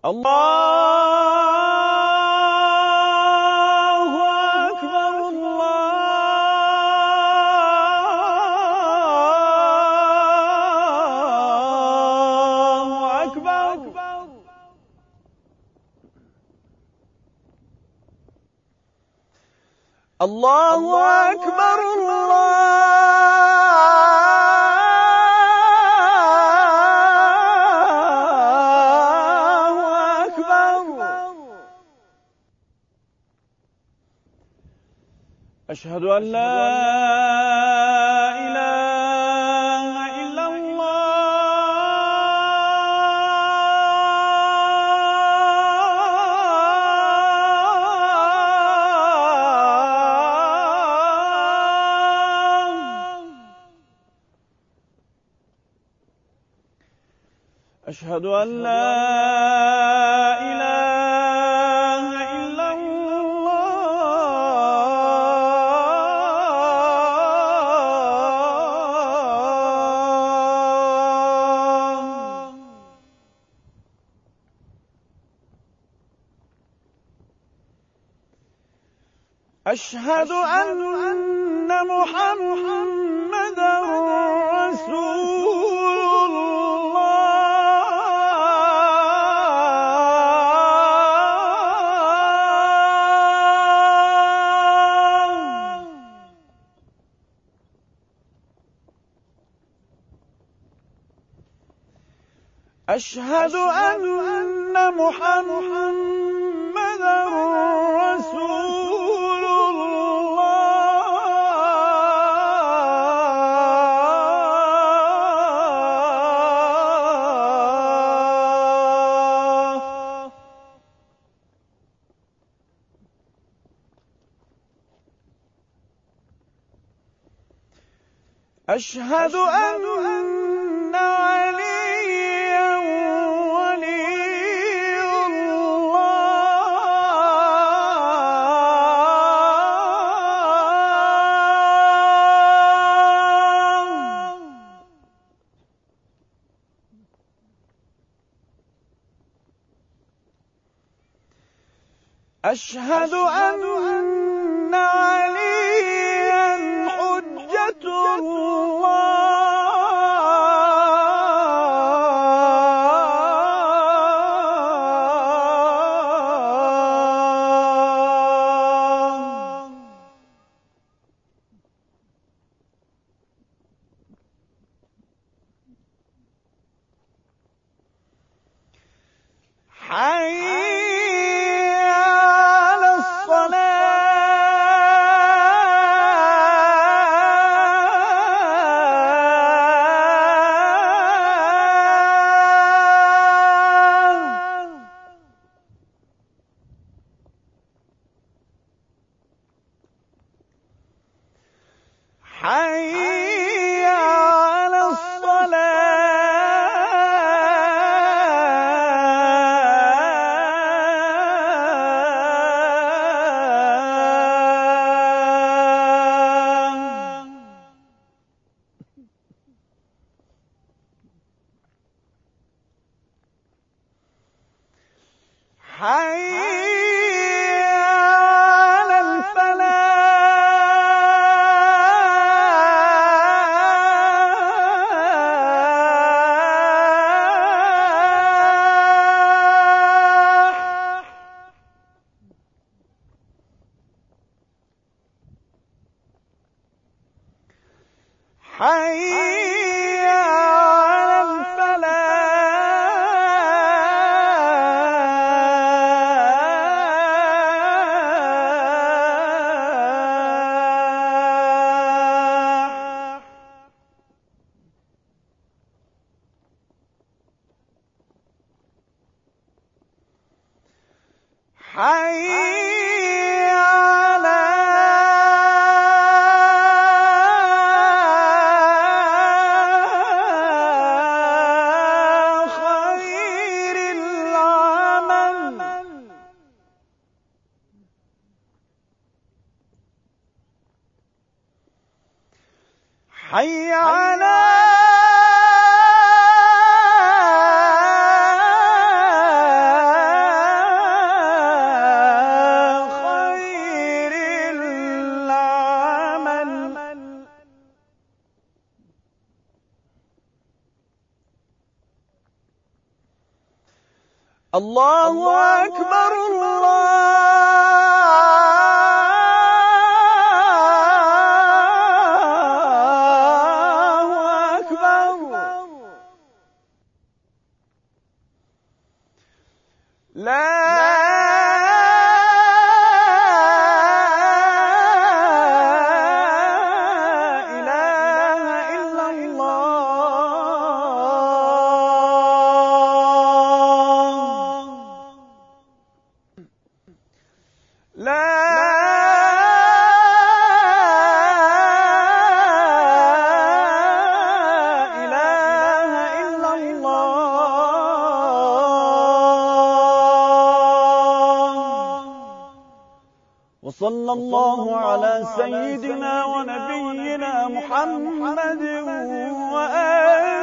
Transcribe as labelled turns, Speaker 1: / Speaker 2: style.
Speaker 1: الله أكبر الله أكبر. الله أكبر الله أكبر. أشهد أن لا إله إلا الله. أشهد أن لا إله إلا الله. أشهد أن محمدًا رسول الله. أشهد أن محمدًا رسول الله. أشهد أن عليا ولي الله. أشهد أن عليا حجة الله. حي على الصلاة. حي على الصلاة. حي على الفلاح. حي على الفلاح. حي على خير العمل. حي على الله أكبر الله أكبر. لا وصلى الله على سيدنا ونبينا محمد وآله